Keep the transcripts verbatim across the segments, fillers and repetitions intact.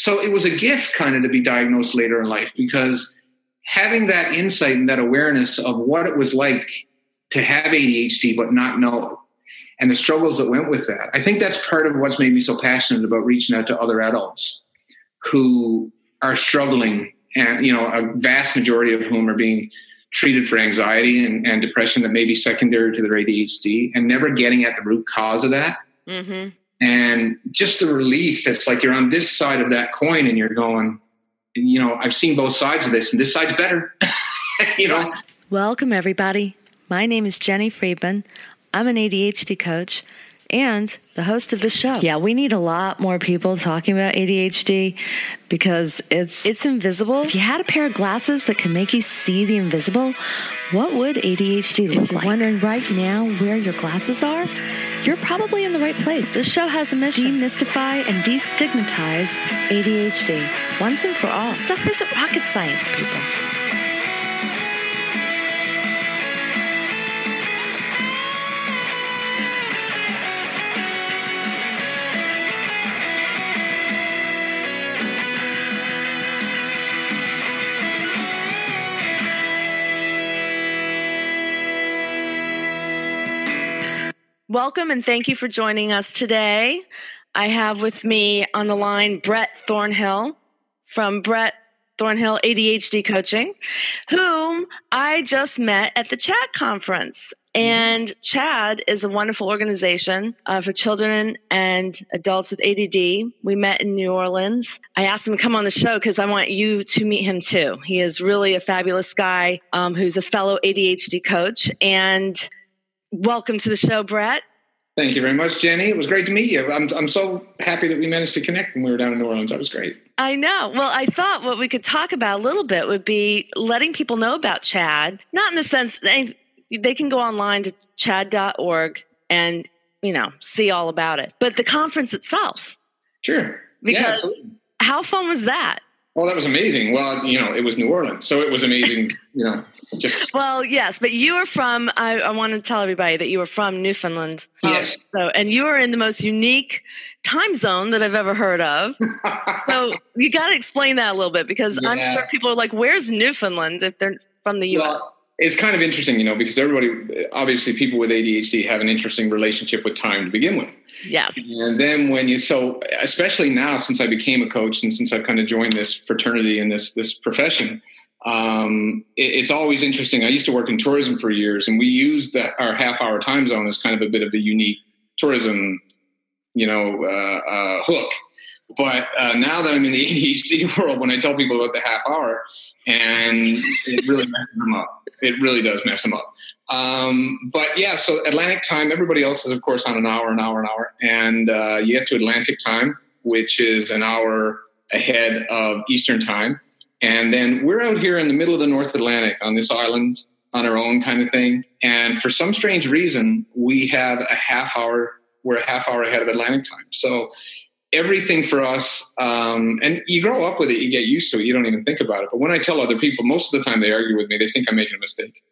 so it was a gift kind of to be diagnosed later in life, because having that insight and that awareness of what it was like to have A D H D but not know it, and the struggles that went with that. I think that's part of what's made me so passionate about reaching out to other adults who are struggling, and, you know, a vast majority of whom are being treated for anxiety and, and depression that may be secondary to their A D H D, and never getting at the root cause of that. Mm-hmm. And just the relief, it's like you're on this side of that coin and you're going, you know, I've seen both sides of this and this side's better, you know. Welcome, everybody. My name is Jenny Friedman. I'm an A D H D coach and the host of the show. Yeah, we need a lot more people talking about A D H D because it's it's invisible. If you had a pair of glasses that could make you see the invisible, what would A D H D look like? If you're wondering right now where your glasses are, you're probably in the right place. This show has a mission: demystify and destigmatize A D H D once and for all. Stuff isn't rocket science, people. Welcome and thank you for joining us today. I have with me on the line Brett Thornhill from Brett Thornhill A D H D Coaching, whom I just met at the CHAD conference. And CHAD is a wonderful organization uh, for children and adults with A D D. We met in New Orleans. I asked him to come on the show because I want you to meet him too. He is really a fabulous guy um, who's a fellow A D H D coach. And welcome to the show, Brett. Thank you very much, Jenny. It was great to meet you. I'm I'm so happy that we managed to connect when we were down in New Orleans. That was great. I know. Well, I thought what we could talk about a little bit would be letting people know about CHAD, not in the sense they, they can go online to chad dot org and, you know, see all about it, but the conference itself. Sure. Because yeah, how fun was that? Well, that was amazing. Well, you know, it was New Orleans, so it was amazing, you know, just. Well, yes, but you are from, I, I want to tell everybody that you were from Newfoundland. Yes. Um, so, and you are in the most unique time zone that I've ever heard of. So you got to explain that a little bit, because yeah. I'm sure people are like, where's Newfoundland if they're from the U S? Well, it's kind of interesting, you know, because everybody, obviously people with A D H D have an interesting relationship with time to begin with. Yes. And then when you, so especially now since I became a coach and since I've kind of joined this fraternity and this, this profession, um, it, it's always interesting. I used to work in tourism for years, and we used the, our half hour time zone as kind of a bit of a unique tourism, you know, uh, uh, hook. But uh, now that I'm in the A D H D world, when I tell people about the half hour, and it really messes them up. It really does mess them up. Um, but yeah, so Atlantic time, everybody else is, of course, on an hour, an hour, an hour. And uh, you get to Atlantic time, which is an hour ahead of Eastern time. And then we're out here in the middle of the North Atlantic on this island on our own kind of thing. And for some strange reason, we have a half hour, we're a half hour ahead of Atlantic time. So everything for us, um, and you grow up with it, you get used to it, you don't even think about it. But when I tell other people, most of the time they argue with me, they think I'm making a mistake.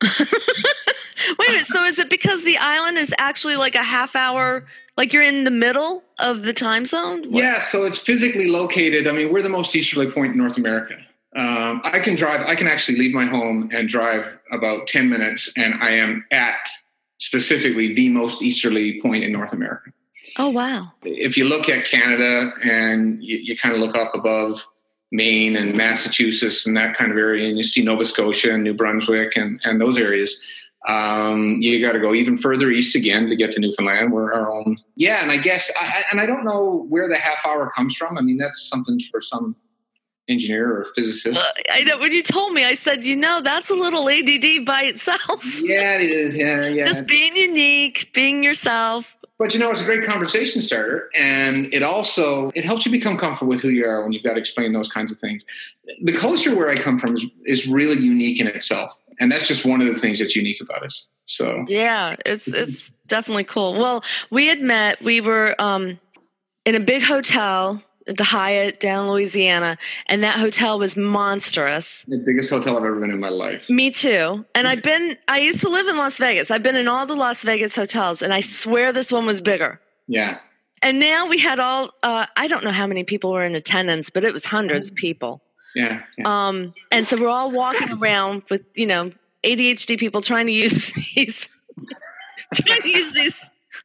Wait a minute, so is it because the island is actually like a half hour, like you're in the middle of the time zone? What? Yeah, so it's physically located. I mean, we're the most easterly point in North America. Um, I can drive, I can actually leave my home and drive about ten minutes, and I am at specifically the most easterly point in North America. Oh, wow. If you look at Canada and you, you kind of look up above Maine and Massachusetts and that kind of area, and you see Nova Scotia and New Brunswick and, and those areas, um, you got to go even further east again to get to Newfoundland. We're our own. Yeah, and I guess, I, and I don't know where the half hour comes from. I mean, that's something for some engineer or physicist. Uh, I know. When you told me, I said, you know, that's a little A D D by itself. Yeah, it is. Yeah, yeah. Just being unique, being yourself. But, you know, it's a great conversation starter, and it also, it helps you become comfortable with who you are when you've got to explain those kinds of things. The culture where I come from is, is really unique in itself, and that's just one of the things that's unique about us. So yeah, it's it's definitely cool. Well, we had met, we were um, in a big hotel at the Hyatt down in Louisiana, and that hotel was monstrous. The biggest hotel I've ever been in my life. Me too. And I've been, I used to live in Las Vegas. I've been in all the Las Vegas hotels, and I swear this one was bigger. Yeah. And now we had all, uh, I don't know how many people were in attendance, but it was hundreds of people. Yeah, yeah. Um, and so we're all walking around with, you know, A D H D people trying to use these, trying to use these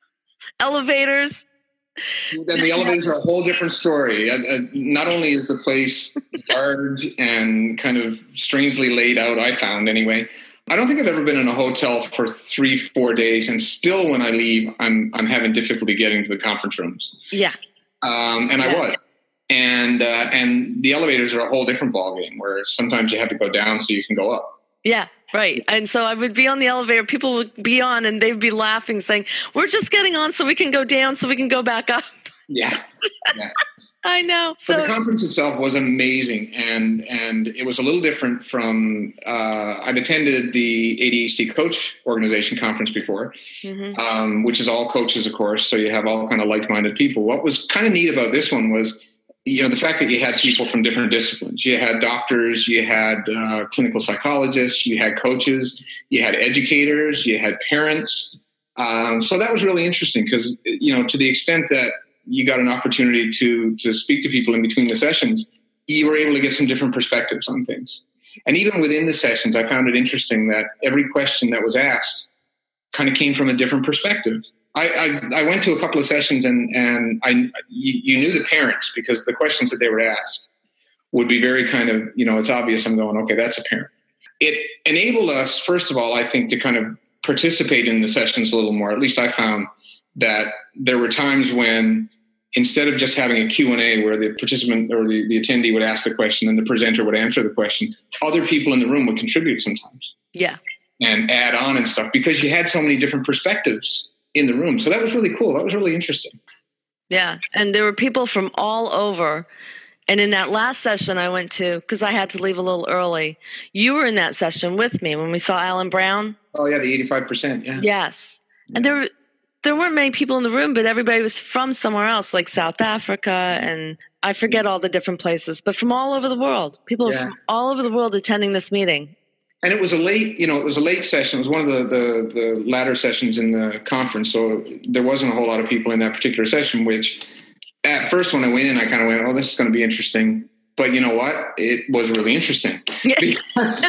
elevators. Then the elevators are a whole different story. Uh, uh, not only is the place large and kind of strangely laid out, I found anyway. I don't think I've ever been in a hotel for three, four days, and still when I leave, I'm I'm having difficulty getting to the conference rooms. Yeah, um, and yeah. I was. And uh, and the elevators are a whole different ballgame where sometimes you have to go down so you can go up. Yeah, right. And so I would be on the elevator, people would be on and they'd be laughing, saying, we're just getting on so we can go down, so we can go back up. Yeah. yeah. I know. So so the conference itself was amazing. And and it was a little different from, uh, I've attended the A D H D Coach Organization conference before, mm-hmm. um, which is all coaches, of course. So you have all kind of like-minded people. What was kind of neat about this one was, you know, the fact that you had people from different disciplines. You had doctors, you had uh, clinical psychologists, you had coaches, you had educators, you had parents. Um, so that was really interesting because, you know, to the extent that you got an opportunity to to speak to people in between the sessions, you were able to get some different perspectives on things. And even within the sessions, I found it interesting that every question that was asked kind of came from a different perspective. I, I, I went to a couple of sessions and, and I, you, you knew the parents because the questions that they would ask would be very kind of, you know, it's obvious. I'm going, okay, that's a parent. It enabled us, first of all, I think, to kind of participate in the sessions a little more. At least I found that there were times when instead of just having a Q and A where the participant or the, the attendee would ask the question and the presenter would answer the question, other people in the room would contribute sometimes. Yeah. And add on and stuff because you had so many different perspectives in the room. So that was really cool. That was really interesting. Yeah. And there were people from all over. And in that last session I went to, because I had to leave a little early, you were in that session with me when we saw Alan Brown. Oh, yeah, the eighty-five percent. Yeah. Yes. Yeah. And there, there weren't many people in the room, but everybody was from somewhere else, like South Africa. And I forget all the different places, but from all over the world. People yeah. from all over the world attending this meeting. And it was a late, you know, it was a late session. It was one of the, the, the latter sessions in the conference. So there wasn't a whole lot of people in that particular session, which at first when I went in, I kind of went, oh, this is going to be interesting. But you know what? It was really interesting. Yeah. Because,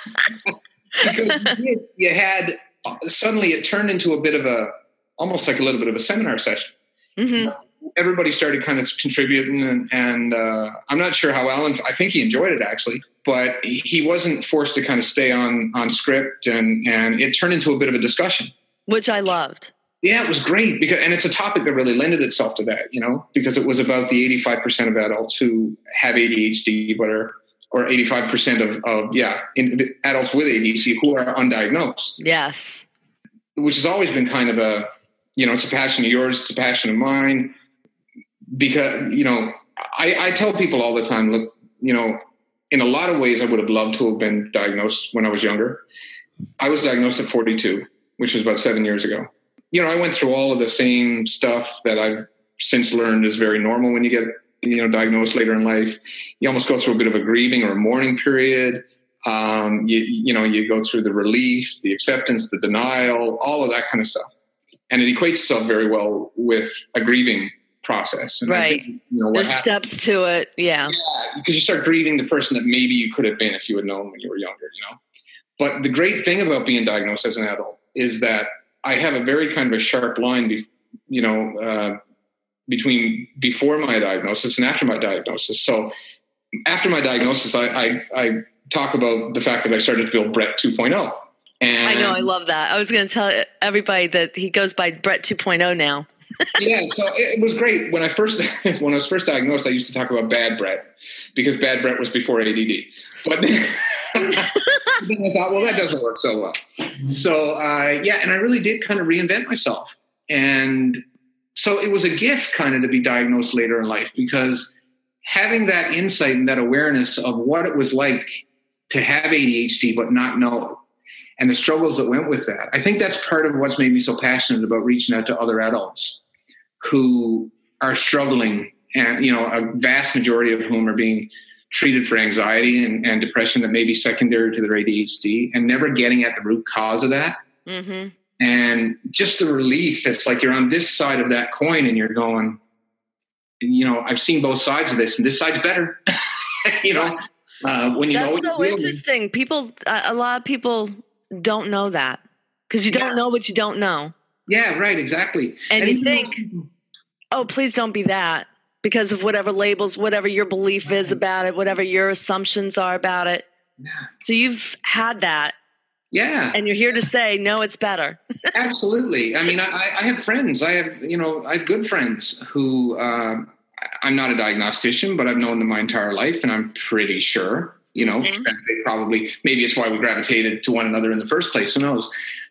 because you, you had, suddenly it turned into a bit of a, almost like a little bit of a seminar session. Mm-hmm. Everybody started kind of contributing and, and uh, I'm not sure how Alan, I think he enjoyed it actually, but he wasn't forced to kind of stay on, on script and, and it turned into a bit of a discussion. Which I loved. Yeah, it was great because, and it's a topic that really lended itself to that, you know, because it was about the eighty-five percent of adults who have A D H D, but are, or eighty-five percent of, of yeah, in, adults with A D H D who are undiagnosed. Yes. Which has always been kind of a, you know, it's a passion of yours, it's a passion of mine. Because, you know, I, I tell people all the time, look, you know, in a lot of ways, I would have loved to have been diagnosed when I was younger. I was diagnosed at forty-two, which was about seven years ago. You know, I went through all of the same stuff that I've since learned is very normal when you get, you know, diagnosed later in life. You almost go through a bit of a grieving or a mourning period. Um, you, you know, you go through the relief, the acceptance, the denial, all of that kind of stuff. And it equates itself very well with a grieving process. And right. I think, you know, there's steps to it. Yeah. Yeah. Because you start grieving the person that maybe you could have been if you had known when you were younger, you know. But the great thing about being diagnosed as an adult is that I have a very kind of a sharp line, be, you know, uh, between before my diagnosis and after my diagnosis. So after my diagnosis, I, I, I talk about the fact that I started to build Brett two point oh. And I know, I love that. I was going to tell everybody that he goes by Brett two point oh now. Yeah, so it was great. When I first when I was first diagnosed, I used to talk about bad Brett because bad Brett was before A D D. But then, then I thought, well, that doesn't work so well. So uh, yeah, and I really did kind of reinvent myself. And so it was a gift kind of to be diagnosed later in life because having that insight and that awareness of what it was like to have A D H D but not know it, and the struggles that went with that. I think that's part of what's made me so passionate about reaching out to other adults who are struggling, and, you know, a vast majority of whom are being treated for anxiety and, and depression that may be secondary to their A D H D and never getting at the root cause of that. Mm-hmm. And just the relief, it's like you're on this side of that coin and you're going, you know, I've seen both sides of this, and this side's better. you know, uh, when you That's know what so you're doing. interesting. People, uh, a lot of people don't know that because you don't Yeah. know what you don't know. Yeah, right, exactly. And, And you even think, though- oh, please don't be that because of whatever labels, whatever your belief is about it, whatever your assumptions are about it. Yeah. So you've had that. Yeah. And you're here to say, no, it's better. Absolutely. I mean, I, I have friends. I have, you know, I have good friends who, uh, I'm not a diagnostician, but I've known them my entire life, and I'm pretty sure, you know, Mhm. that they probably, maybe it's why we gravitated to one another in the first place. Who knows?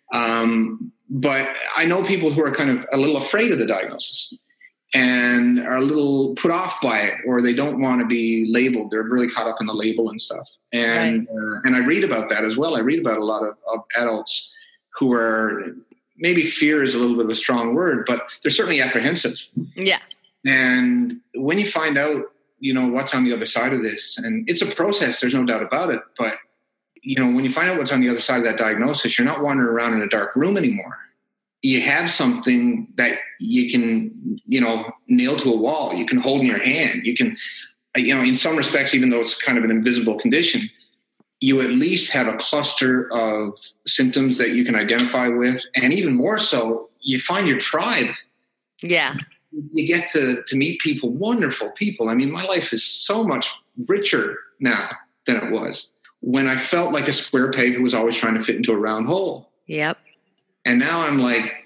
Um, but I know people who are kind of a little afraid of the diagnosis and are a little put off by it, or they don't want to be labeled. They're really caught up in the label and stuff. And, right. uh, and I read about that as well. I read about a lot of, of adults who are, maybe fear is a little bit of a strong word, but they're certainly apprehensive. Yeah. And when you find out, you know, what's on the other side of this, and it's a process, there's no doubt about it. But, you know, when you find out what's on the other side of that diagnosis, you're not wandering around in a dark room anymore. You have something that you can, you know, nail to a wall. You can hold in your hand. You can, you know, in some respects, even though it's kind of an invisible condition, you at least have a cluster of symptoms that you can identify with. And even more so, you find your tribe. Yeah. You get to, to meet people, wonderful people. I mean, my life is so much richer now than it was when I felt like a square peg who was always trying to fit into a round hole. Yep. And now I'm like,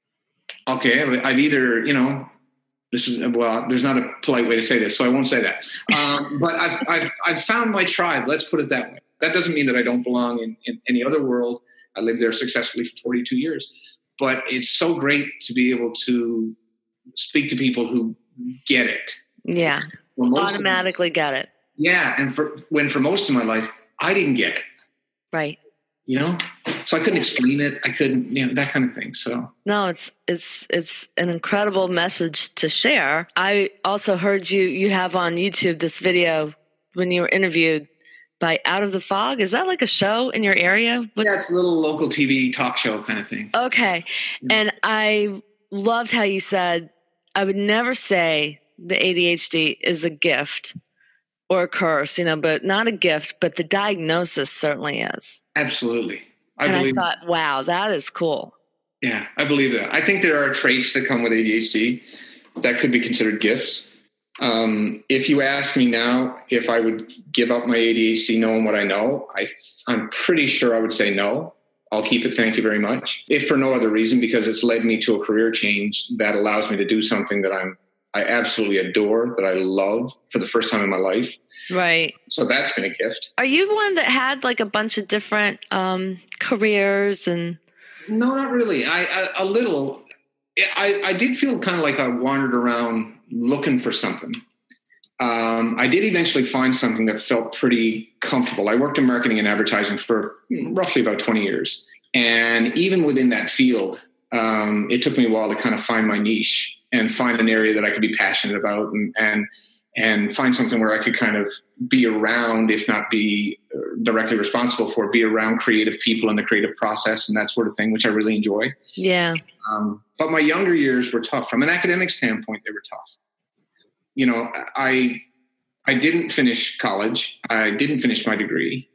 okay, I've either, you know, this is, well, there's not a polite way to say this, so I won't say that. Um, but I've, I've, I've found my tribe. Let's put it that way. That doesn't mean that I don't belong in, in any other world. I lived there successfully for forty-two years. But it's so great to be able to speak to people who get it. Yeah. Well, automatically get it. Yeah. And for when for most of my life, I didn't get it. Right. You know, so I couldn't explain it. I couldn't, you know, that kind of thing. So no, it's it's it's an incredible message to share. I also heard you you have on YouTube this video when you were interviewed by Out of the Fog. Is that like a show in your area? What? Yeah, it's a little local T V talk show kind of thing. Okay, yeah. And I loved how you said, I would never say the A D H D is a gift or a curse, you know, but not a gift, but the diagnosis certainly is. Absolutely. I and believe I thought, wow, that is cool. Yeah, I believe that. I think there are traits that come with A D H D that could be considered gifts. Um, if you ask me now if I would give up my A D H D knowing what I know, I, I'm pretty sure I would say no. I'll keep it. Thank you very much. If for no other reason, because it's led me to a career change that allows me to do something that I'm I absolutely adore, that I love for the first time in my life. Right. So that's been a gift. Are you one that had like a bunch of different um, careers and? No, not really. I, I a little. I, I did feel kind of like I wandered around looking for something. Um, I did eventually find something that felt pretty comfortable. I worked in marketing and advertising for roughly about twenty years. And even within that field, um, it took me a while to kind of find my niche and find an area that I could be passionate about and, and, and find something where I could kind of be around, if not be directly responsible for, be around creative people in the creative process and that sort of thing, which I really enjoy. Yeah. Um, but my younger years were tough. From an academic standpoint, they were tough. You know, I, I didn't finish college. I didn't finish my degree.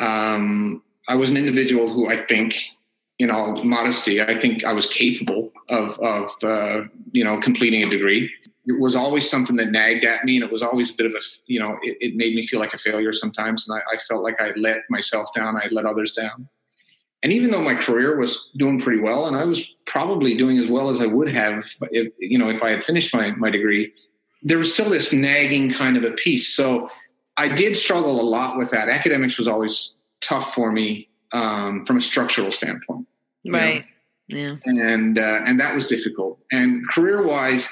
Um, I was an individual who I think, in all modesty, I think I was capable of, of uh, you know, completing a degree. It was always something that nagged at me, and it was always a bit of a, you know, it, it made me feel like a failure sometimes. And I, I felt like I let myself down. I let others down. And even though my career was doing pretty well, and I was probably doing as well as I would have, if, you know, if I had finished my, my degree, there was still this nagging kind of a piece. So I did struggle a lot with that. Academics was always tough for me um, from a structural standpoint. Right. Know? Yeah. And, uh, and that was difficult. And career wise,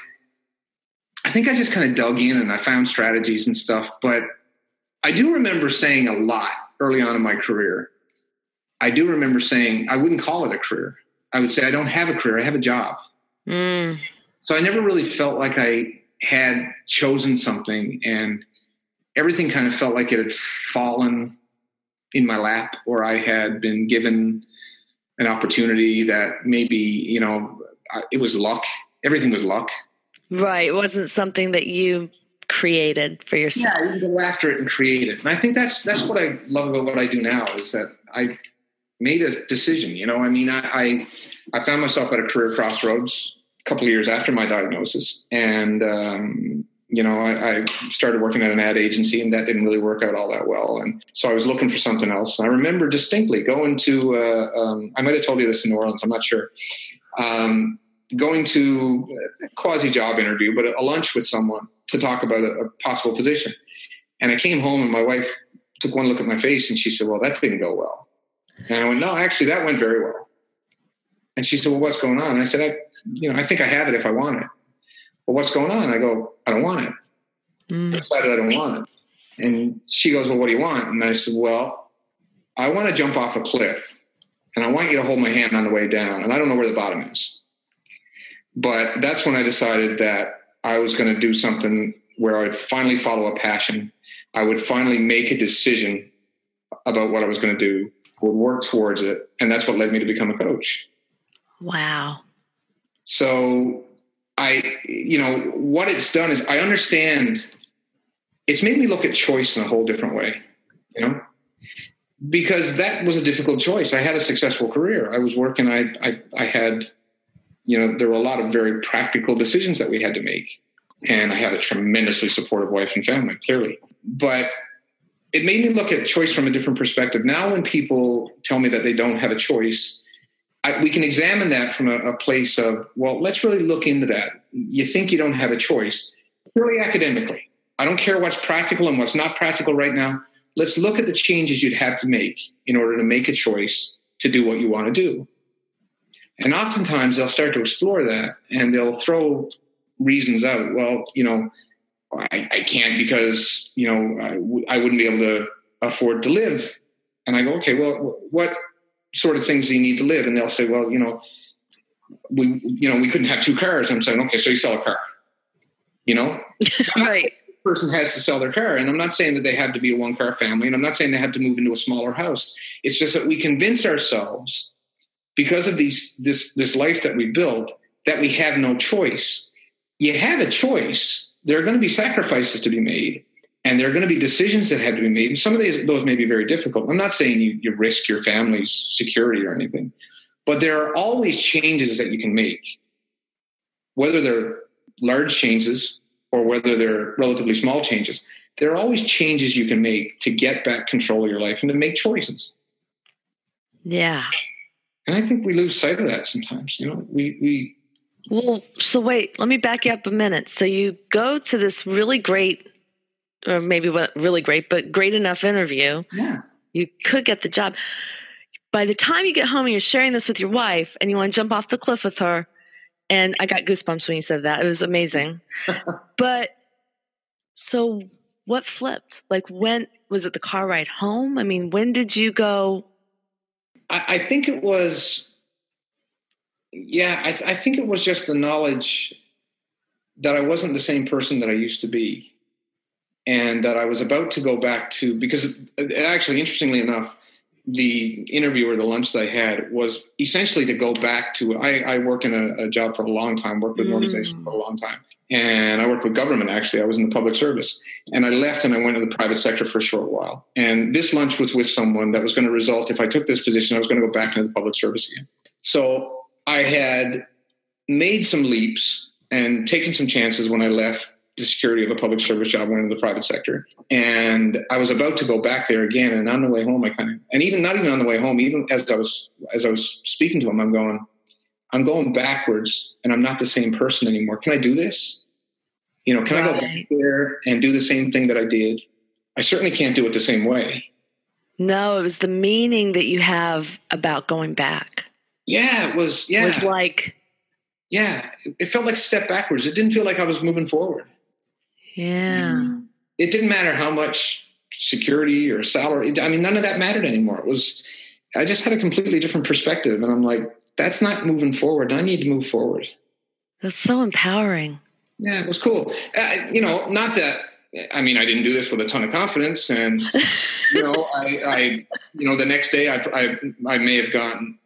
I think I just kind of dug in and I found strategies and stuff, but I do remember saying a lot early on in my career. I do remember saying, I wouldn't call it a career. I would say, I don't have a career. I have a job. Mm. So I never really felt like I had chosen something, and everything kind of felt like it had fallen in my lap, or I had been given an opportunity that maybe, you know, it was luck. Everything was luck. Right. It wasn't something that you created for yourself. Yeah, you can go after it and create it. And I think that's that's what I love about what I do now is that I've made a decision. You know, I mean, I I, I found myself at a career crossroads a couple of years after my diagnosis. And, um, you know, I, I started working at an ad agency, and that didn't really work out all that well. And so I was looking for something else. And I remember distinctly going to, uh, um, I might have told you this in New Orleans, I'm not sure, um, going to a quasi-job interview, but a lunch with someone to talk about a, a possible position. And I came home and my wife took one look at my face and she said, well, that didn't go well. And I went, no, actually that went very well. And she said, well, what's going on? And I said, I, you know, I think I have it if I want it. Well, what's going on? I go, I don't want it. Mm. I decided I don't want it. And she goes, well, what do you want? And I said, well, I want to jump off a cliff and I want you to hold my hand on the way down. And I don't know where the bottom is. But that's when I decided that I was going to do something where I would finally follow a passion. I would finally make a decision about what I was going to do, would work towards it. And that's what led me to become a coach. Wow. So I, you know, what it's done is I understand it's made me look at choice in a whole different way, you know, because that was a difficult choice. I had a successful career. I was working. I, I, I had, you know, there were a lot of very practical decisions that we had to make. And I had a tremendously supportive wife and family, clearly. But it made me look at choice from a different perspective. Now when people tell me that they don't have a choice, I, we can examine that from a, a place of, well, let's really look into that. You think you don't have a choice, purely academically. I don't care what's practical and what's not practical right now. Let's look at the changes you'd have to make in order to make a choice to do what you want to do. And oftentimes they'll start to explore that and they'll throw reasons out. Well, you know, I, I can't because, you know, I, w- I wouldn't be able to afford to live. And I go, okay, well, what sort of things do you need to live? And they'll say, well, you know, we, you know, we couldn't have two cars. I'm saying, okay, so you sell a car, you know, right. The person has to sell their car. And I'm not saying that they have to be a one car family. And I'm not saying they have to move into a smaller house. It's just that we convince ourselves because of these, this, this life that we built, that we have no choice. You have a choice. There are going to be sacrifices to be made, and there are going to be decisions that have to be made. And some of these, those may be very difficult. I'm not saying you, you risk your family's security or anything, but there are always changes that you can make, whether they're large changes or whether they're relatively small changes. There are always changes you can make to get back control of your life and to make choices. Yeah. And I think we lose sight of that sometimes. You know, we, we, Well, so wait, let me back you up a minute. So you go to this really great, or maybe what really great, but great enough interview. Yeah. You could get the job. By the time you get home and you're sharing this with your wife and you want to jump off the cliff with her, and I got goosebumps when you said that. It was amazing. But so what flipped? Like when, was it the car ride home? I mean, when did you go? I, I think it was... Yeah, I, th- I think it was just the knowledge that I wasn't the same person that I used to be, and that I was about to go back to, because it, actually, interestingly enough, the interview or the lunch that I had was essentially to go back to, I, I worked in a, a job for a long time, worked with an organization mm. for a long time, and I worked with government, actually. I was in the public service, and I left and I went to the private sector for a short while. And this lunch was with someone that was going to result, if I took this position, I was going to go back into the public service again. So I had made some leaps and taken some chances when I left the security of a public service job, went into the private sector. And I was about to go back there again. And on the way home, I kind of, and even not even on the way home, even as I was, as I was speaking to him, I'm going, I'm going backwards and I'm not the same person anymore. Can I do this? You know, can right. I go back there and do the same thing that I did? I certainly can't do it the same way. No, it was the meaning that you have about going back. Yeah, it was, yeah. It was like... Yeah, it felt like a step backwards. It didn't feel like I was moving forward. Yeah. It didn't matter how much security or salary. I mean, none of that mattered anymore. It was, I just had a completely different perspective. And I'm like, that's not moving forward. I need to move forward. That's so empowering. Yeah, it was cool. Uh, you know, not that, I mean, I didn't do this with a ton of confidence. And, you know, I, I, you know, the next day I, I, I may have gone,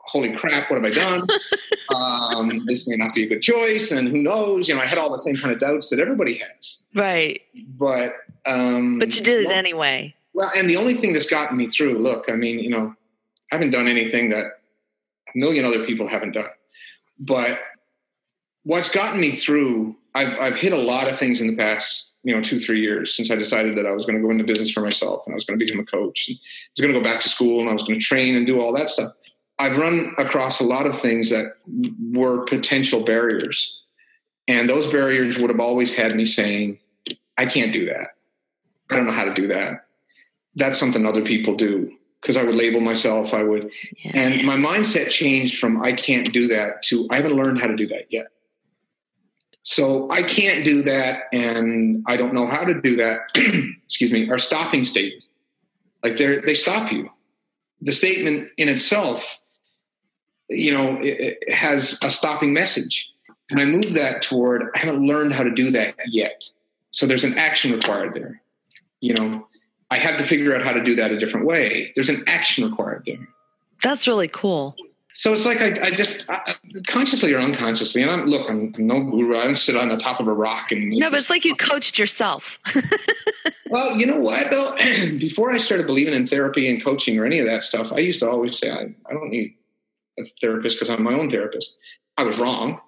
holy crap, what have I done? um, this may not be a good choice. And who knows? You know, I had all the same kind of doubts that everybody has. Right. But, um, but you did well, it anyway. Well, and the only thing that's gotten me through, look, I mean, you know, I haven't done anything that a million other people haven't done. But what's gotten me through, I've, I've hit a lot of things in the past, you know, two, three years since I decided that I was going to go into business for myself and I was going to become a coach. And I was going to go back to school and I was going to train and do all that stuff. I've run across a lot of things that were potential barriers. And those barriers would have always had me saying, I can't do that. I don't know how to do that. That's something other people do. Because I would label myself, I would. Yeah. And my mindset changed from I can't do that to I haven't learned how to do that yet. So I can't do that and I don't know how to do that, excuse me, are stopping statements. Like they they stop you. The statement in itself, you know, it, it has a stopping message. And I move that toward I haven't learned how to do that yet. So there's an action required there. You know, I have to figure out how to do that a different way. There's an action required there. That's really cool. So it's like I, I just I, consciously or unconsciously, and I'm look, I'm, I'm no guru. I don't sit on the top of a rock and no, but it's like you coached yourself. Well, you know what though? Before I started believing in therapy and coaching or any of that stuff, I used to always say I, I don't need a therapist because I'm my own therapist. I was wrong,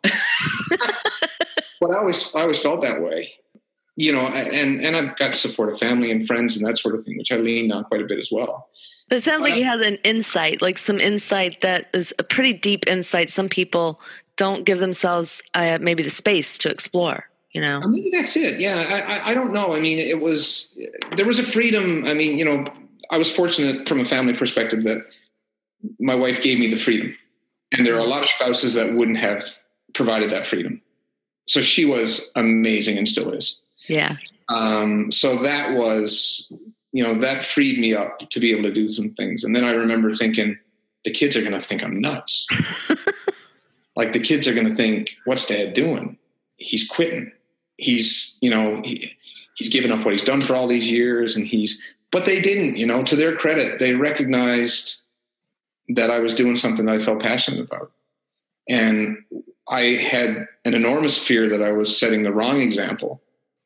but I always I always felt that way. You know, and and I've got support of family and friends and that sort of thing, which I leaned on quite a bit as well. But it sounds like you had an insight, like some insight that is a pretty deep insight. Some people don't give themselves uh, maybe the space to explore, you know? Maybe that's it. Yeah. I, I, I don't know. I mean, it was, there was a freedom. I mean, you know, I was fortunate from a family perspective that my wife gave me the freedom. And there are a lot of spouses that wouldn't have provided that freedom. So she was amazing and still is. Yeah. Um, so that was... you know, that freed me up to be able to do some things. And then I remember thinking, the kids are going to think I'm nuts. Like the kids are going to think, what's dad doing? He's quitting. He's, you know, he, he's given up what he's done for all these years. And he's, but they didn't, you know, to their credit, they recognized that I was doing something that I felt passionate about. And I had an enormous fear that I was setting the wrong example.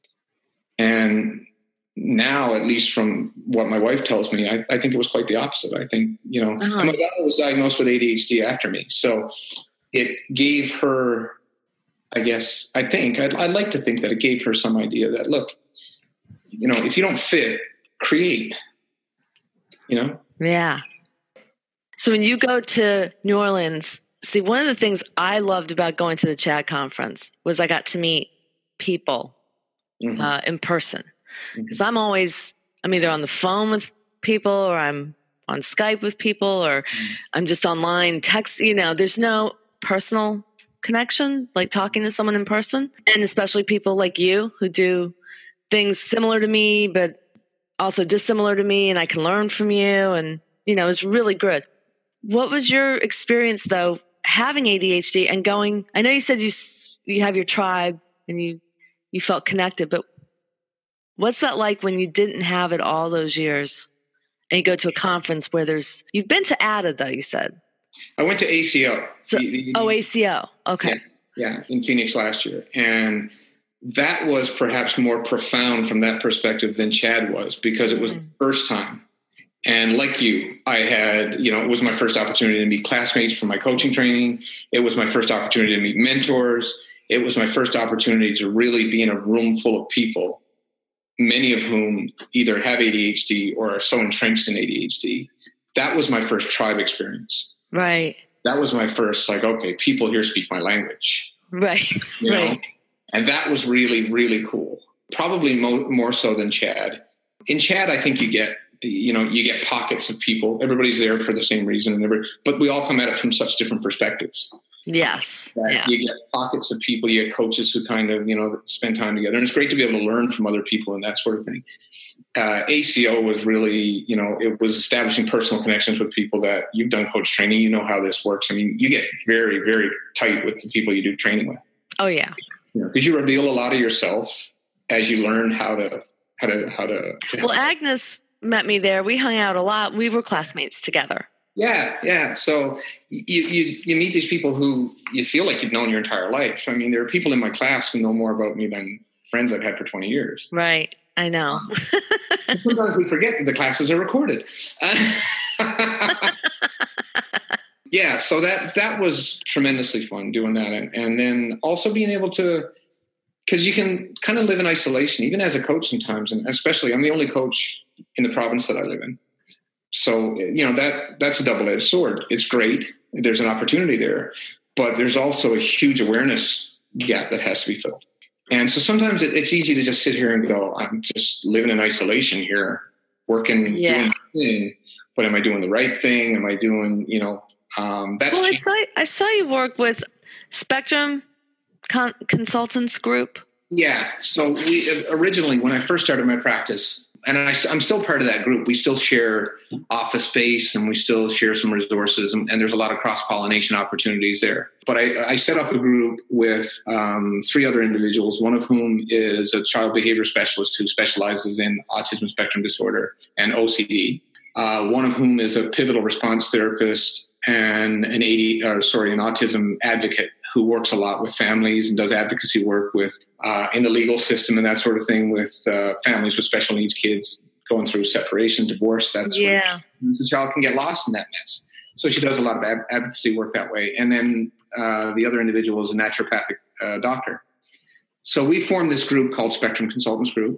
And now, at least from what my wife tells me, I, I think it was quite the opposite. I think, you know, uh-huh. my daughter was diagnosed with A D H D after me. So it gave her, I guess, I think, I'd, I'd like to think that it gave her some idea that, look, you know, if you don't fit, create, you know? Yeah. So when you go to New Orleans, see, one of the things I loved about going to the CHADD conference was I got to meet people mm-hmm. uh, in person. Because I'm always, I'm either on the phone with people or I'm on Skype with people or mm. I'm just online text, you know, there's no personal connection, like talking to someone in person. And especially people like you who do things similar to me, but also dissimilar to me. And I can learn from you. And, you know, it's really good. What was your experience though, having A D H D and going, I know you said you, you have your tribe and you, you felt connected, but what's that like when you didn't have it all those years and you go to a conference where there's, you've been to A D A though, you said. I went to A C O. So, oh, A C O. Okay. Yeah, yeah, in Phoenix last year. And that was perhaps more profound from that perspective than CHADD was because it was mm-hmm. the first time. And like you, I had, you know, it was my first opportunity to meet classmates from my coaching training. It was my first opportunity to meet mentors. It was my first opportunity to really be in a room full of people, many of whom either have A D H D or are so entrenched in A D H D. That was my first tribe experience. Right. That was my first, like, okay, people here speak my language. Right. You know? Right. And that was really, really cool. Probably mo- more so than CHADD. In CHADD, I think you get, you know, you get pockets of people. Everybody's there for the same reason, and every, but we all come at it from such different perspectives. Yes. Yeah. You get pockets of people, you get coaches who kind of, you know, spend time together. And it's great to be able to learn from other people and that sort of thing. Uh, A C O was really, you know, it was establishing personal connections with people that you've done coach training. You know how this works. I mean, you get very, very tight with the people you do training with. Oh, yeah. You know, because you reveal a lot of yourself as you learn how to, how to, how to. to well, Agnes met me there. We hung out a lot. We were classmates together. Yeah, yeah. So you, you you meet these people who you feel like you've known your entire life. I mean, there are people in my class who know more about me than friends I've had for twenty years. Right. I know. Um, sometimes we forget that the classes are recorded. Uh, yeah, so that that was tremendously fun doing that. And, and then also being able to, because you can kind of live in isolation, even as a coach sometimes, and especially I'm the only coach in the province that I live in. So, you know, that that's a double-edged sword. It's great. There's an opportunity there, but there's also a huge awareness gap that has to be filled. And so sometimes it, it's easy to just sit here and go, I'm just living in isolation here, working, yeah. doing the thing, but am I doing the right thing? Am I doing, you know, um, that's. Well, I saw, I saw you work with Spectrum Con- Consultants Group. Yeah. So we originally, when I first started my practice, and I, I'm still part of that group. We still share office space and we still share some resources, and, and there's a lot of cross-pollination opportunities there. But I, I set up a group with um, three other individuals, one of whom is a child behavior specialist who specializes in autism spectrum disorder and O C D. Uh, one of whom is a pivotal response therapist and an A D, or sorry, an autism advocate who works a lot with families and does advocacy work with uh, in the legal system and that sort of thing with uh, families with special needs kids going through separation, divorce, that sort yeah. of thing. The child can get lost in that mess. So she does a lot of ad- advocacy work that way. And then uh, the other individual is a naturopathic uh, doctor. So we formed this group called Spectrum Consultants Group.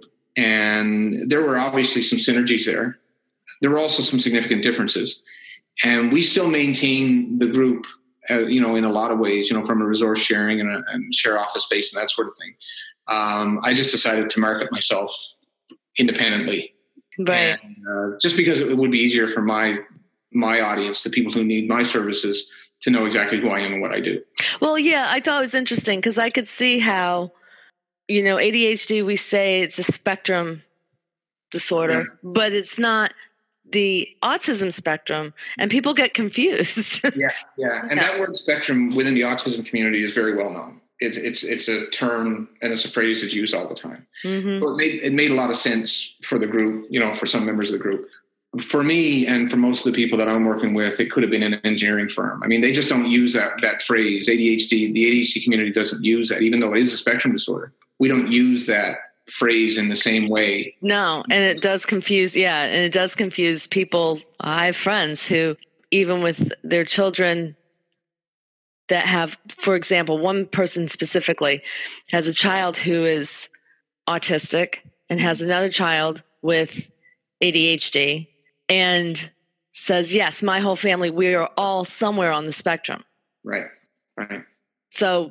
And there were obviously some synergies there. There were also some significant differences. And we still maintain the group Uh, you know, in a lot of ways, you know, from a resource sharing and, a, and share office space and that sort of thing. Um, I just decided to market myself independently. Right. And, uh, just because it would be easier for my my audience, the people who need my services, to know exactly who I am and what I do. Well, yeah, I thought it was interesting because I could see how, you know, A D H D, we say it's a spectrum disorder, yeah. but it's not the autism spectrum, and people get confused. yeah, yeah. And yeah. that word spectrum within the autism community is very well known. It, it's it's a term and it's a phrase that's used all the time. Mm-hmm. So it made, it made a lot of sense for the group, you know, for some members of the group. For me and for most of the people that I'm working with, it could have been an engineering firm. I mean, they just don't use that that phrase, A D H D. The A D H D community doesn't use that, even though it is a spectrum disorder. We don't use that phrase in the same way. No, and it does confuse, yeah, and it does confuse people. I have friends who, even with their children that have, for example, one person specifically has a child who is autistic and has another child with A D H D and says, yes, my whole family, we are all somewhere on the spectrum. Right, right. So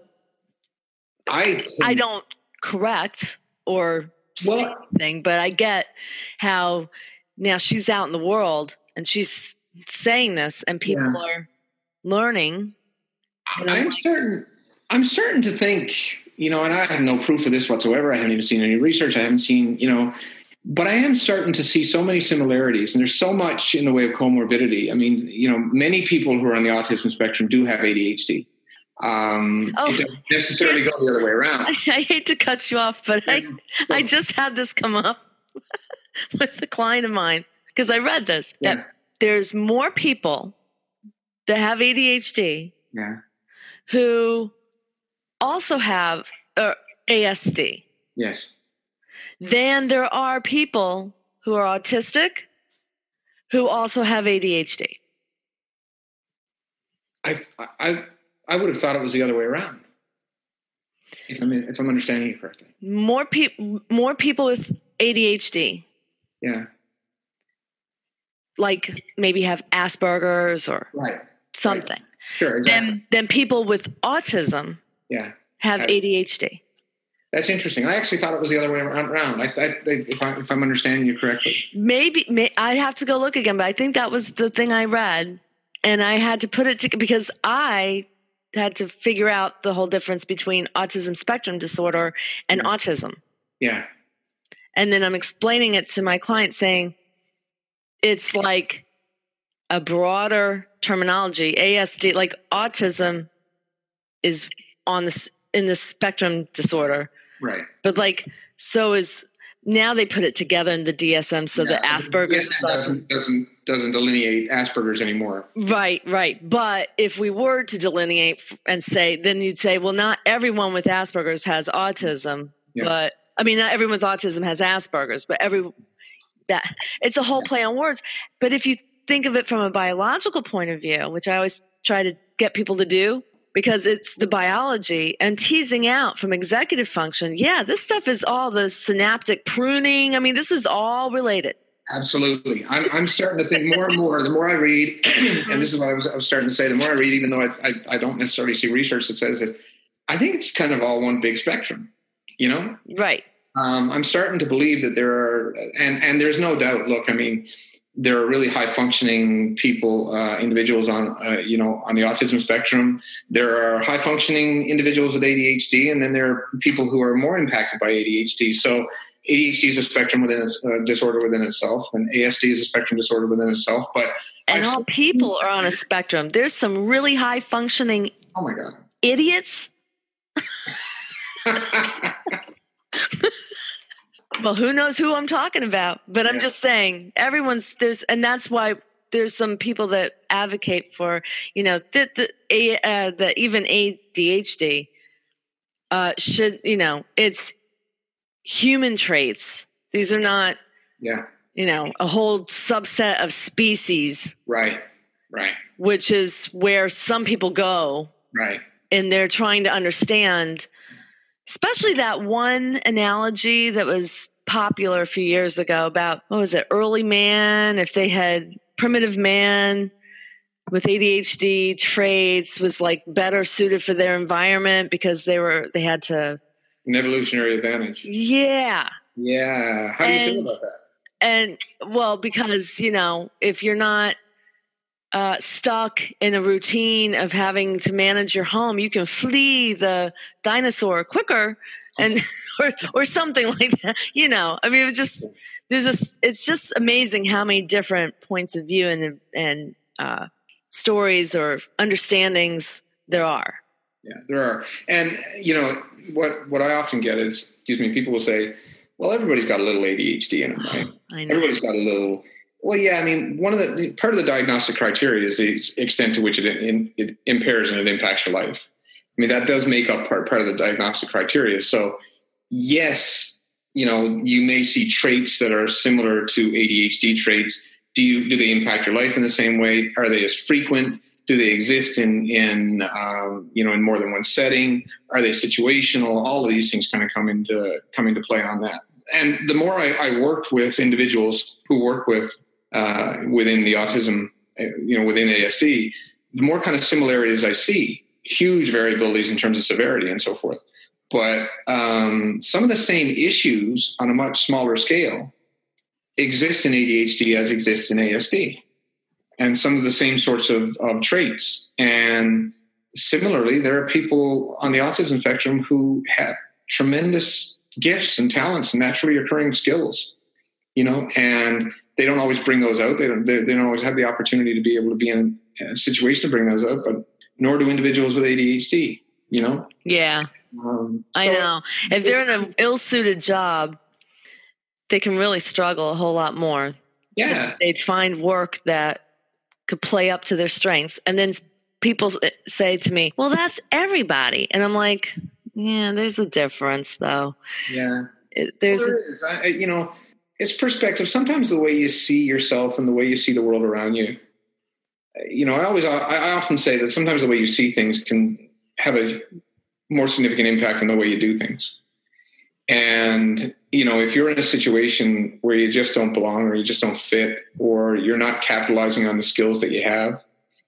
I, I don't correct or well, thing, but I get how now she's out in the world and she's saying this and people yeah. are learning. I'm, I'm certain, I'm starting to think, you know, and I have no proof of this whatsoever. I haven't even seen any research. I haven't seen, you know, but I am starting to see so many similarities, and there's so much in the way of comorbidity. I mean, you know, many people who are on the autism spectrum do have A D H D. Um, oh, it doesn't necessarily yes. go the other way around. I, I hate to cut you off, but I, I just had this come up with a client of mine because I read this, yeah. that there's more people that have A D H D yeah. who also have uh, A S D. Yes. Than there are people who are autistic who also have A D H D. I I I would have thought it was the other way around. If I'm if I'm understanding you correctly. More people more people with A D H D. Yeah. Like maybe have Asperger's or right. something. Right. Sure, exactly. Then then people with autism yeah. have I, A D H D. That's interesting. I actually thought it was the other way around. I, I, if, I, if I'm understanding you correctly. Maybe may, I'd have to go look again, but I think that was the thing I read. And I had to put it to, because I had to figure out the whole difference between autism spectrum disorder and yeah. autism. Yeah. And then I'm explaining it to my client saying it's like a broader terminology. A S D, like autism is on this in the spectrum disorder. Right. But like, so is, now they put it together in the D S M. So yeah, the Asperger's doesn't, doesn't doesn't delineate Asperger's anymore. Right, right. But if we were to delineate and say, then you'd say, well, not everyone with Asperger's has autism, yeah. but I mean, not everyone with autism has Asperger's, but every that it's a whole play on words. But if you think of it from a biological point of view, which I always try to get people to do, because it's the biology and teasing out from executive function. Yeah, this stuff is all the synaptic pruning. I mean, this is all related. Absolutely. I'm, I'm starting to think more and more, the more I read, and this is what I was, I was starting to say, the more I read, even though I, I, I don't necessarily see research that says it, I think it's kind of all one big spectrum, you know? Right. Um, I'm starting to believe that there are, and, and there's no doubt, look, I mean, there are really high functioning people, uh, individuals on, uh, you know, on the autism spectrum. There are high functioning individuals with A D H D, and then there are people who are more impacted by A D H D. So A D H D is a spectrum within a uh, disorder within itself, and A S D is a spectrum disorder within itself. But and I've all people are on a spectrum. There's some really high functioning. Oh my God. Idiots. Well, who knows who I'm talking about? But yeah. I'm just saying, everyone's there's, and that's why there's some people that advocate for, you know, that the, uh, that even A D H D uh, should, you know, it's human traits. These are not, yeah, you know, a whole subset of species. Right, right. Which is where some people go. Right. And they're trying to understand. Especially that one analogy that was popular a few years ago about, what was it, early man, if they had primitive man with A D H D traits was like better suited for their environment because they were, they had to. An evolutionary advantage. Yeah. Yeah. How do you and, feel about that? And well, because, you know, if you're not Uh, stuck in a routine of having to manage your home, you can flee the dinosaur quicker, and or or something like that. You know, I mean, it was just there's a. It's just amazing how many different points of view and and uh, stories or understandings there are. Yeah, there are, and you know what? What I often get is, excuse me, people will say, "Well, everybody's got a little A D H D in them, right? I know. Everybody's got a little." Well, yeah, I mean, one of the part of the diagnostic criteria is the extent to which it, in, it impairs and it impacts your life. I mean, that does make up part, part of the diagnostic criteria. So, yes, you know, you may see traits that are similar to A D H D traits. Do you do they impact your life in the same way? Are they as frequent? Do they exist in in um, you know in more than one setting? Are they situational? All of these things kind of come into come into play on that. And the more I, I worked with individuals who work with Uh, within the autism, you know, within A S D, the more kind of similarities I see, huge variabilities in terms of severity and so forth. But um, some of the same issues on a much smaller scale exist in A D H D as exists in A S D, and some of the same sorts of, of traits. And similarly, there are people on the autism spectrum who have tremendous gifts and talents and naturally occurring skills, you know, and they don't always bring those out. They don't, they, they don't always have the opportunity to be able to be in a situation to bring those out, but nor do individuals with A D H D, you know? Yeah. Um, so I know. If they're in an ill-suited job, they can really struggle a whole lot more. Yeah. They'd find work that could play up to their strengths. And then people say to me, well, that's everybody. And I'm like, yeah, there's a difference though. Yeah. It, there's, well, there is. I, you know, it's perspective. Sometimes the way you see yourself and the way you see the world around you, you know, I always, I often say that sometimes the way you see things can have a more significant impact on the way you do things. And, you know, if you're in a situation where you just don't belong or you just don't fit, or you're not capitalizing on the skills that you have,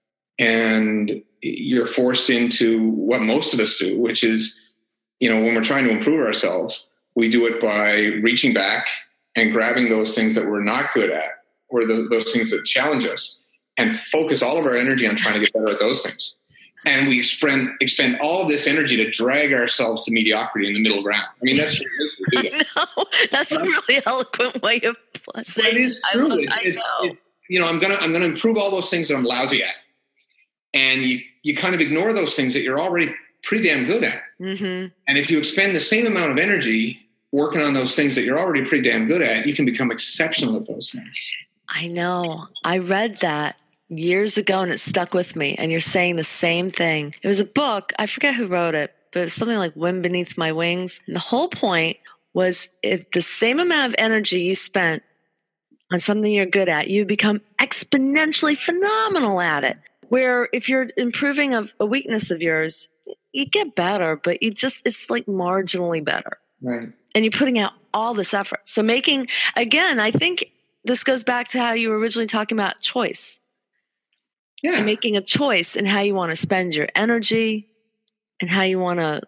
and you're forced into what most of us do, which is, you know, when we're trying to improve ourselves, we do it by reaching back and grabbing those things that we're not good at, or the, those things that challenge us, and focus all of our energy on trying to get better at those things. And we expend, expend all of this energy to drag ourselves to mediocrity in the middle ground. I mean, that's I know. That's a really eloquent way of saying it. It is true. I, it's, I it's, know. It, you know, I'm gonna I'm gonna improve all those things that I'm lousy at, and you you kind of ignore those things that you're already pretty damn good at. Mm-hmm. And if you expend the same amount of energy working on those things that you're already pretty damn good at, you can become exceptional at those things. I know. I read that years ago and it stuck with me. And you're saying the same thing. It was a book. I forget who wrote it, but it was something like Wind Beneath My Wings. And the whole point was if the same amount of energy you spent on something you're good at, you become exponentially phenomenal at it. Where if you're improving a, a weakness of yours, you get better, but you just, it's like marginally better. Right. And you're putting out all this effort. So making, again, I think this goes back to how you were originally talking about choice. Yeah. And making a choice in how you want to spend your energy and how you want to,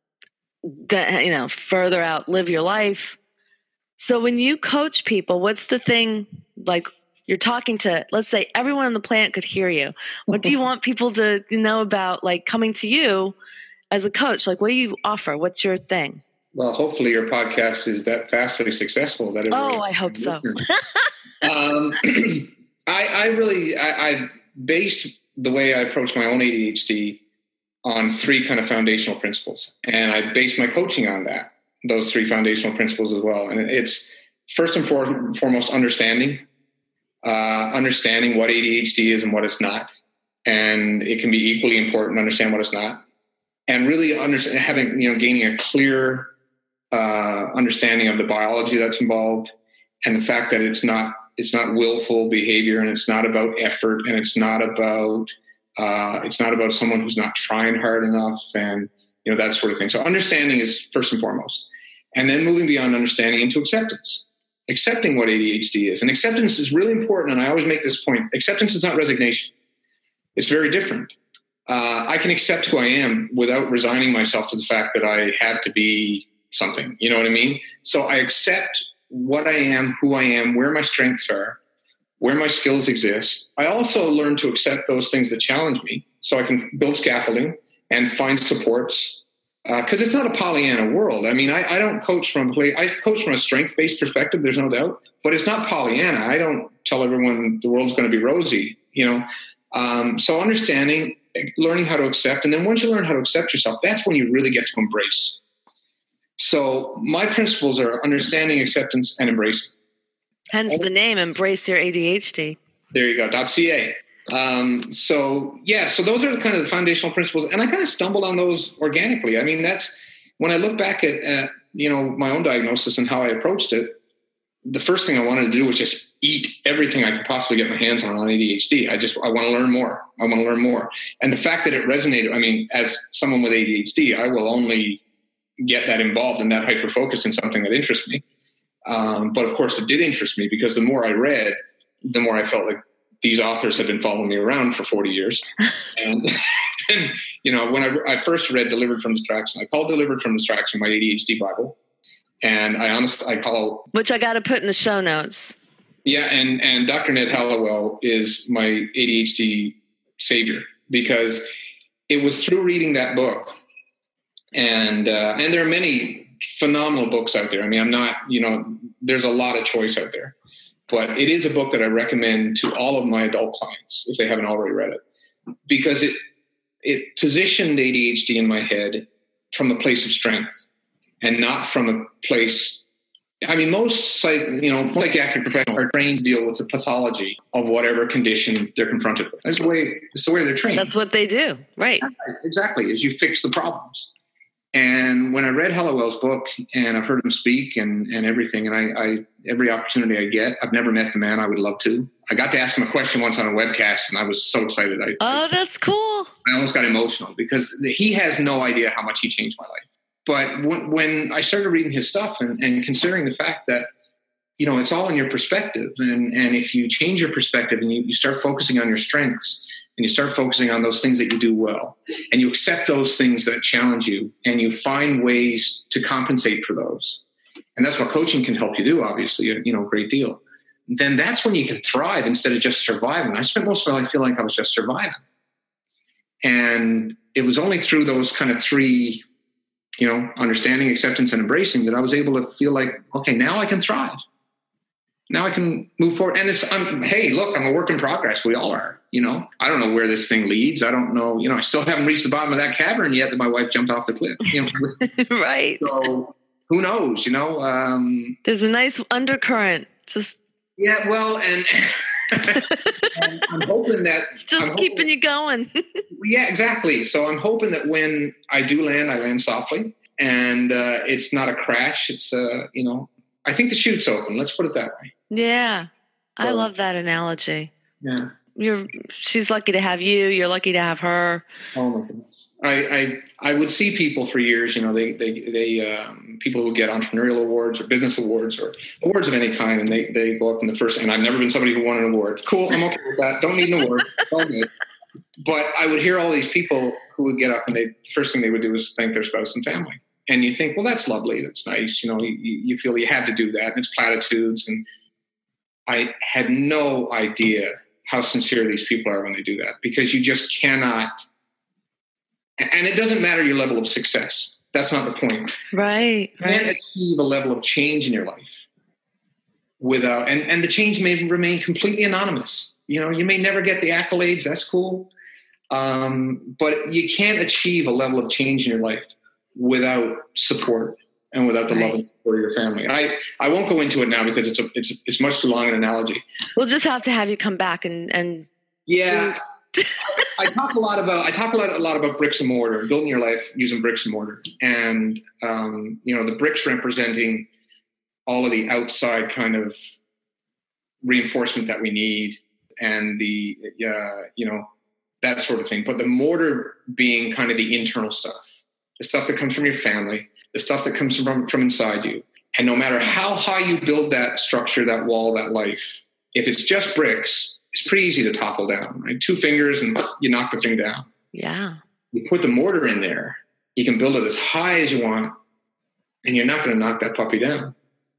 you know, further outlive your life. So when you coach people, what's the thing, like you're talking to, let's say everyone on the planet could hear you. What do you want people to know about, like coming to you as a coach? Like what do you offer? What's your thing? Well, hopefully your podcast is that vastly successful. That oh, I hope so. um, I, I really, I, I based the way I approach my own A D H D on three kind of foundational principles. And I base my coaching on that. Those three foundational principles as well. And it's first and for, foremost understanding, uh, understanding what A D H D is and what it's not. And it can be equally important to understand what it's not. And really understand, having, you know, gaining a clear uh, understanding of the biology that's involved and the fact that it's not, it's not willful behavior and it's not about effort and it's not about, uh, it's not about someone who's not trying hard enough and, you know, that sort of thing. So understanding is first and foremost. And then moving beyond understanding into acceptance, accepting what A D H D is. And acceptance is really important. And I always make this point. Acceptance is not resignation. It's very different. Uh, I can accept who I am without resigning myself to the fact that I have to be something. You know what I mean? So I accept what I am, who I am, where my strengths are, where my skills exist. I also learn to accept those things that challenge me so I can build scaffolding and find supports. Because uh, it's not a Pollyanna world. I mean, I, I don't coach from a play. I coach from a strength-based perspective. There's no doubt, but it's not Pollyanna. I don't tell everyone the world's going to be rosy. You know, um, so understanding, learning how to accept, and then once you learn how to accept yourself, that's when you really get to embrace. So my principles are understanding, acceptance, and embracing. Hence the name, Embrace Your A D H D. There you go. .ca. Um, so yeah, so those are the kind of the foundational principles. And I kind of stumbled on those organically. I mean, that's when I look back at, at, you know, my own diagnosis and how I approached it, the first thing I wanted to do was just eat everything I could possibly get my hands on on A D H D. I just, I want to learn more. I want to learn more. And the fact that it resonated, I mean, as someone with A D H D, I will only get that involved and that hyper-focused in something that interests me. Um, but of course it did interest me because the more I read, the more I felt like these authors had been following me around for forty years. And, and you know, when I, I first read Delivered from Distraction, I called Delivered from Distraction my A D H D Bible. And I honestly, I call... Which I got to put in the show notes. Yeah. And, and Doctor Ned Hallowell is my A D H D savior because it was through reading that book. And, uh, and there are many phenomenal books out there. I mean, I'm not, you know, there's a lot of choice out there. But it is a book that I recommend to all of my adult clients if they haven't already read it, because it it positioned A D H D in my head from a place of strength and not from a place. I mean, most psych, you know, psychiatric professionals are trained to deal with the pathology of whatever condition they're confronted with. That's the way. It's the way they're trained. That's what they do, right? Exactly. Is you fix the problems. And when I read Hallowell's book and I've heard him speak and, and everything, and I, I, every opportunity I get, I've never met the man. I would love to. I got to ask him a question once on a webcast and I was so excited. I, oh, that's cool. I almost got emotional because he has no idea how much he changed my life. But when, when I started reading his stuff and, and considering the fact that, you know, it's all in your perspective. And, and if you change your perspective and you, you start focusing on your strengths, and you start focusing on those things that you do well, and you accept those things that challenge you, and you find ways to compensate for those. And that's what coaching can help you do, obviously, you know, a great deal. Then that's when you can thrive instead of just surviving. I spent most of my life feeling like I was just surviving. And it was only through those kind of three, you know, understanding, acceptance, and embracing that I was able to feel like, okay, now I can thrive. Now I can move forward. And it's, I'm, hey, look, I'm a work in progress. We all are, you know, I don't know where this thing leads. I don't know, you know, I still haven't reached the bottom of that cavern yet that my wife jumped off the cliff. You know? Right. So who knows, you know? Um, There's a nice undercurrent. Just Yeah, well, and, and I'm hoping that it's just I'm keeping hoping, you going. Yeah, exactly. So I'm hoping that when I do land, I land softly, and uh, it's not a crash. It's uh, you know, I think the chute's open. Let's put it that way. Yeah, I So, love that analogy. Yeah. You're she's lucky to have you. You're lucky to have her. Oh my goodness. I, I, I would see people for years, you know, they, they, they, um, people who get entrepreneurial awards or business awards or awards of any kind. And they, they go up in the first, and I've never been somebody who won an award. Cool. I'm okay with that. Don't need an award. It's all good. But I would hear all these people who would get up and they, the first thing they would do is thank their spouse and family. And you think, well, that's lovely. That's nice. You know, you, you feel you had to do that, and it's platitudes. And I had no idea how sincere these people are when they do that, because you just cannot, and it doesn't matter your level of success. That's not the point. Right. You can't achieve a level of change in your life without, and, and the change may remain completely anonymous. You know, you may never get the accolades. That's cool. Um, but you can't achieve a level of change in your life without support and without the right. love and support of your family. I, I won't go into it now because it's a, it's it's much too long an analogy. We'll just have to have you come back and and yeah. I talk a lot about I talk a lot a lot about bricks and mortar, building your life using bricks and mortar, and um, you know, the bricks representing all of the outside kind of reinforcement that we need, and the uh, you know, that sort of thing. But the mortar being kind of the internal stuff, the stuff that comes from your family, the stuff that comes from, from inside you. And no matter how high you build that structure, that wall, that life, if it's just bricks, it's pretty easy to topple down, right? Two fingers and you knock the thing down. Yeah. You put the mortar in there, you can build it as high as you want, and you're not going to knock that puppy down.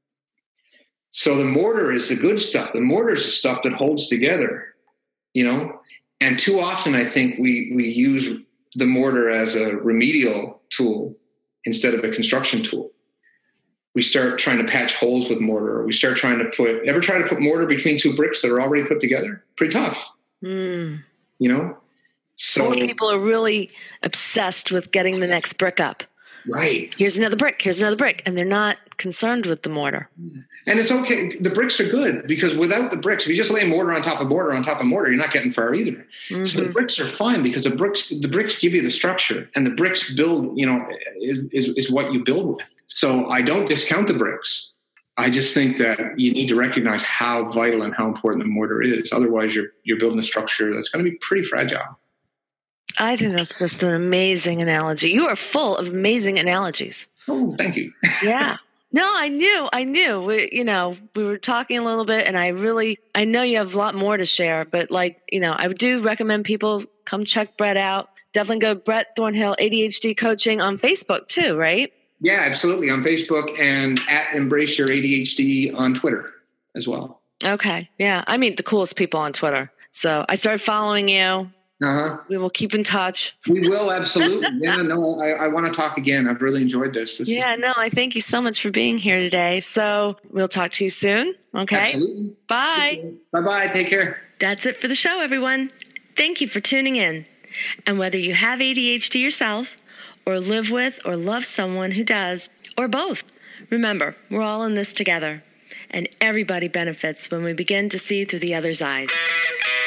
So the mortar is the good stuff. The mortar is the stuff that holds together, you know? And too often I think we we use the mortar as a remedial tool instead of a construction tool. We start trying to patch holes with mortar, or we start trying to put, ever try to put mortar between two bricks that are already put together? Pretty tough, mm. you know? So most people are really obsessed with getting the next brick up. Right. Here's another brick, here's another brick. And they're not concerned with the mortar. And it's okay. The bricks are good, because without the bricks, if you just lay mortar on top of mortar on top of mortar, you're not getting far either. Mm-hmm. So the bricks are fine, because the bricks, the bricks give you the structure, and the bricks build, you know, is, is what you build with. So I don't discount the bricks. I just think that you need to recognize how vital and how important the mortar is. Otherwise you're, you're building a structure that's going to be pretty fragile. I think that's just an amazing analogy. You are full of amazing analogies. Oh, thank you. Yeah. No, I knew, I knew, we, you know, we were talking a little bit, and I really, I know you have a lot more to share, but like, you know, I do recommend people come check Brett out. Definitely go Brett Thornhill, A D H D Coaching on Facebook too, right? Yeah, absolutely. On Facebook, and at Embrace Your A D H D on Twitter as well. Okay. Yeah. I meet the coolest people on Twitter. So I started following you. Uh-huh. We will keep in touch. We will, absolutely. Yeah, no, I, I want to talk again. I've really enjoyed this. this yeah, is- no, I thank you so much for being here today. So we'll talk to you soon. Okay. Absolutely. Bye. Bye-bye. Take care. That's it for the show, everyone. Thank you for tuning in. And whether you have A D H D yourself, or live with or love someone who does, or both, remember, we're all in this together. And everybody benefits when we begin to see through the other's eyes.